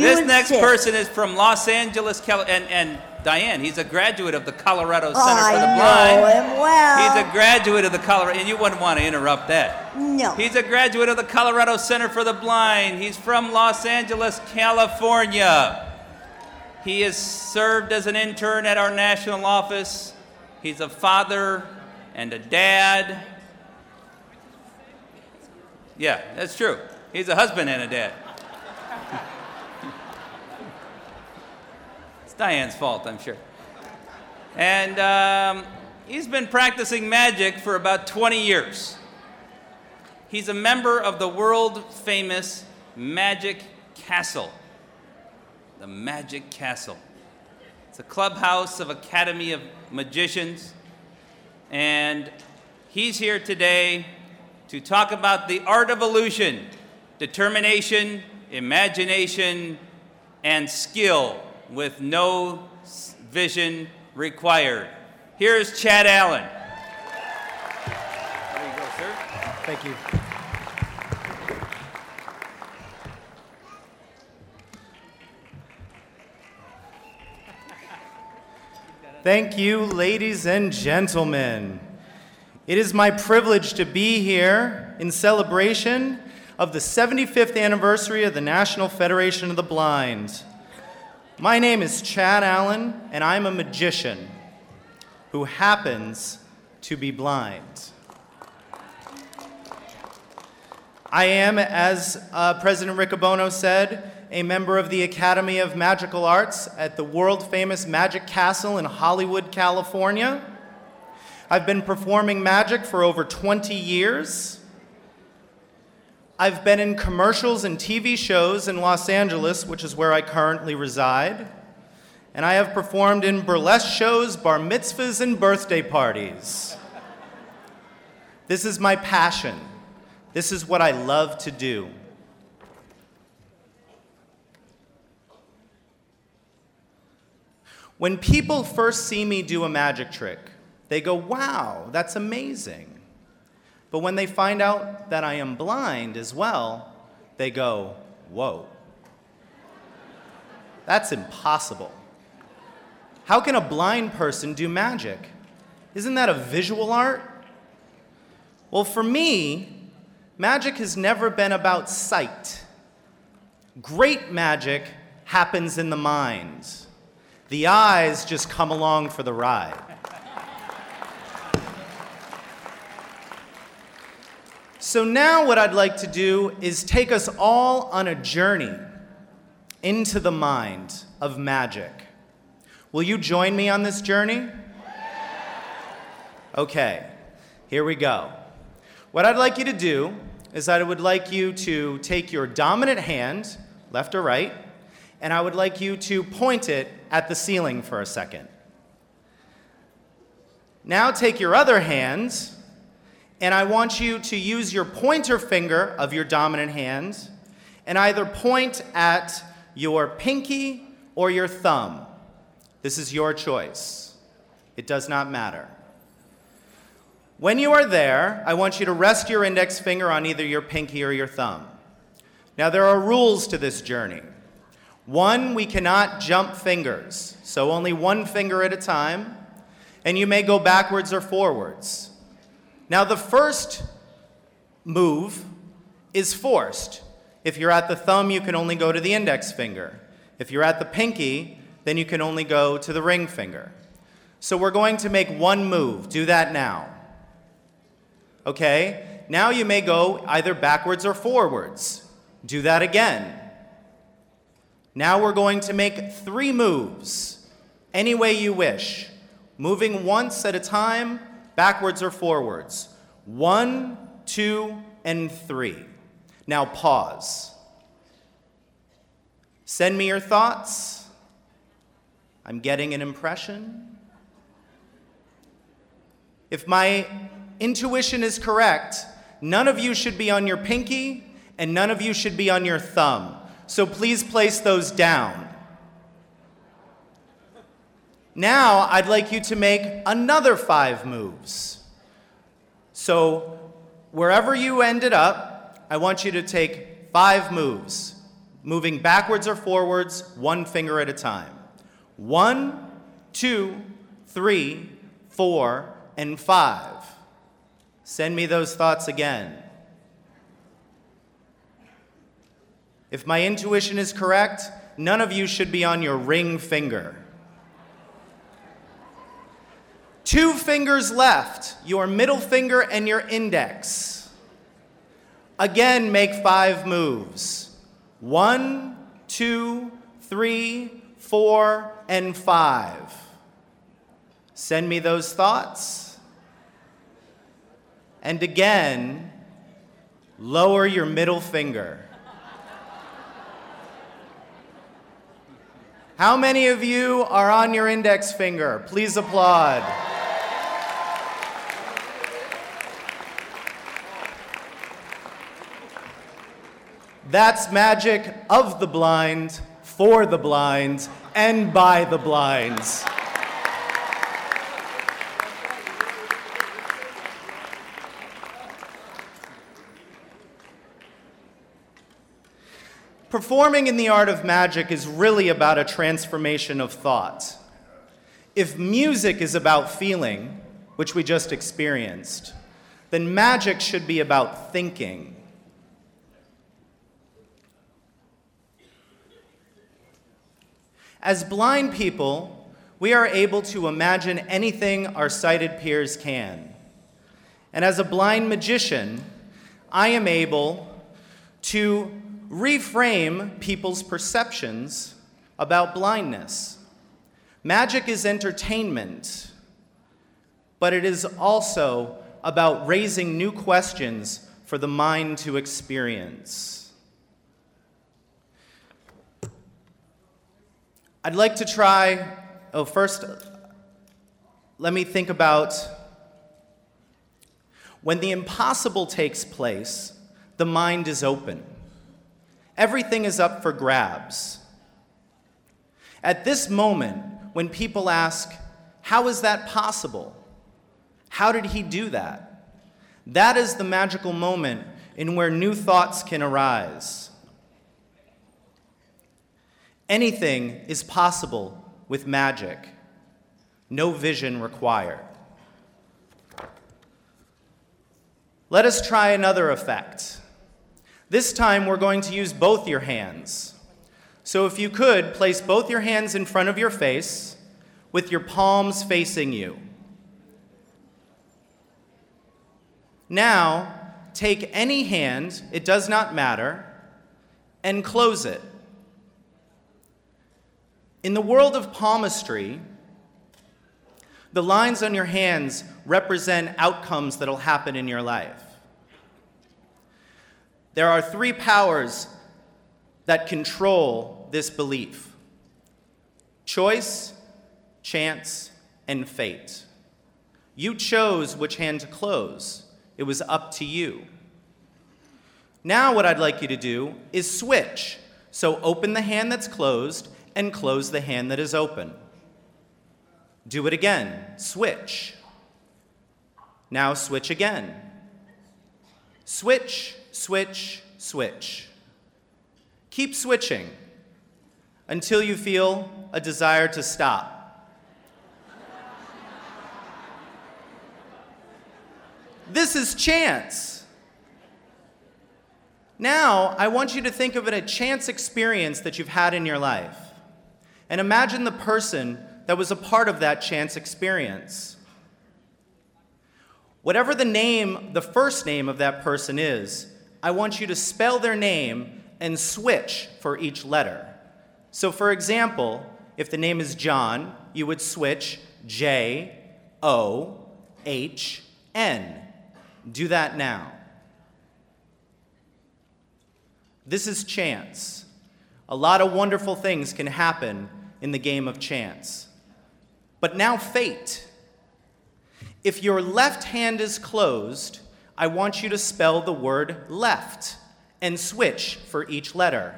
This next person is from Los Angeles, and Diane, he's a graduate of the Colorado Center for the Blind. I know him well. He's a graduate of the Colorado, and you wouldn't want to interrupt that. No. He's a graduate of the Colorado Center for the Blind. He's from Los Angeles, California. He has served as an intern at our national office. He's a father and a dad. Yeah, that's true. He's a husband and a dad. It's Diane's fault, I'm sure. And he's been practicing magic for about 20 years. He's a member of the world-famous Magic Castle. The Magic Castle. It's a clubhouse of Academy of Magicians. And he's here today to talk about the art of illusion, determination, imagination, and skill with no vision required. Here's Chad Allen. There you go, sir. Thank you. Thank you, ladies and gentlemen. It is my privilege to be here in celebration of the 75th anniversary of the National Federation of the Blind. My name is Chad Allen, and I'm a magician who happens to be blind. I am, as President Riccobono said, a member of the Academy of Magical Arts at the world-famous Magic Castle in Hollywood, California. I've been performing magic for over 20 years. I've been in commercials and TV shows in Los Angeles, which is where I currently reside. And I have performed in burlesque shows, bar mitzvahs, and birthday parties. This is my passion. This is what I love to do. When people first see me do a magic trick, they go, wow, that's amazing. But when they find out that I am blind as well, they go, whoa. That's impossible. How can a blind person do magic? Isn't that a visual art? Well, for me, magic has never been about sight. Great magic happens in the mind. The eyes just come along for the ride. So now what I'd like to do is take us all on a journey into the mind of magic. Will you join me on this journey? Okay, here we go. What I'd like you to do is I would like you to take your dominant hand, left or right, and I would like you to point it at the ceiling for a second. Now take your other hand, and I want you to use your pointer finger of your dominant hand and either point at your pinky or your thumb. This is your choice. It does not matter. When you are there, I want you to rest your index finger on either your pinky or your thumb. Now, there are rules to this journey. One, we cannot jump fingers, so only one finger at a time, and you may go backwards or forwards. Now, the first move is forced. If you're at the thumb, you can only go to the index finger. If you're at the pinky, then you can only go to the ring finger. So we're going to make one move. Do that now. Okay? Now you may go either backwards or forwards. Do that again. Now we're going to make 3 moves, any way you wish, moving once at a time, backwards or forwards. 1, 2, and 3. Now pause. Send me your thoughts. I'm getting an impression. If my intuition is correct, none of you should be on your pinky and none of you should be on your thumb. So please place those down. Now I'd like you to make another 5 moves. So wherever you ended up, I want you to take 5 moves. moving backwards or forwards, one finger at a time. 1, 2, 3, 4, and 5. Send me those thoughts again. If my intuition is correct, none of you should be on your ring finger. 2 fingers left, your middle finger and your index. Again, make 5 moves. 1, 2, 3, 4, and 5. Send me those thoughts. And again, lower your middle finger. How many of you are on your index finger? Please applaud. That's magic of the blind, for the blind, and by the blinds. Performing in the art of magic is really about a transformation of thought. If music is about feeling, which we just experienced, then magic should be about thinking. As blind people, we are able to imagine anything our sighted peers can. And as a blind magician, I am able to reframe people's perceptions about blindness. Magic is entertainment, but it is also about raising new questions for the mind to experience. I'd like to try, first, let me think about when the impossible takes place, the mind is open. Everything is up for grabs. At this moment, when people ask, how is that possible? How did he do that? That is the magical moment in where new thoughts can arise. Anything is possible with magic. No vision required. Let us try another effect. This time we're going to use both your hands. So if you could, place both your hands in front of your face with your palms facing you. Now, take any hand, it does not matter, and close it. In the world of palmistry, the lines on your hands represent outcomes that will happen in your life. There are 3 powers that control this belief: choice, chance, and fate. You chose which hand to close. It was up to you. Now what I'd like you to do is switch. So open the hand that's closed and close the hand that is open. Do it again. Switch. Now switch again. Switch, switch, switch. Keep switching until you feel a desire to stop. This is chance. Now, I want you to think of it a chance experience that you've had in your life. And imagine the person that was a part of that chance experience. Whatever the first name of that person is, I want you to spell their name and switch for each letter. So for example, if the name is John, you would switch J-O-H-N. Do that now. This is chance. A lot of wonderful things can happen in the game of chance. But now fate. If your left hand is closed, I want you to spell the word left and switch for each letter.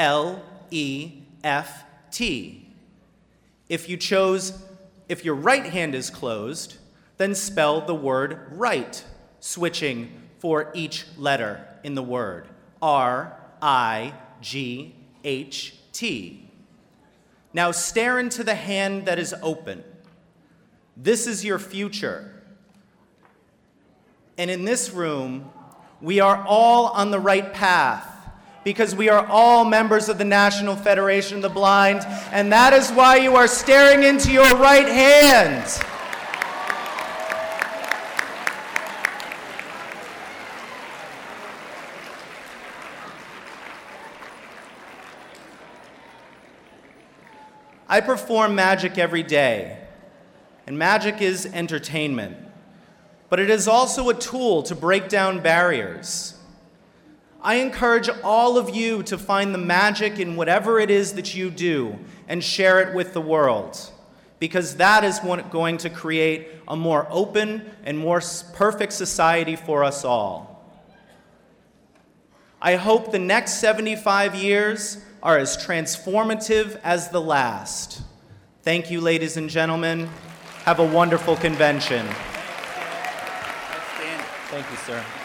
L-E-F-T. If your right hand is closed, then spell the word right, switching for each letter in the word. R-I-G-H-T. Now stare into the hand that is open. This is your future. And in this room, we are all on the right path because we are all members of the National Federation of the Blind, and that is why you are staring into your right hand. I perform magic every day, and magic is entertainment, but it is also a tool to break down barriers. I encourage all of you to find the magic in whatever it is that you do and share it with the world, because that is going to create a more open and more perfect society for us all. I hope the next 75 years are as transformative as the last. Thank you, ladies and gentlemen. Have a wonderful convention. Thank you, sir.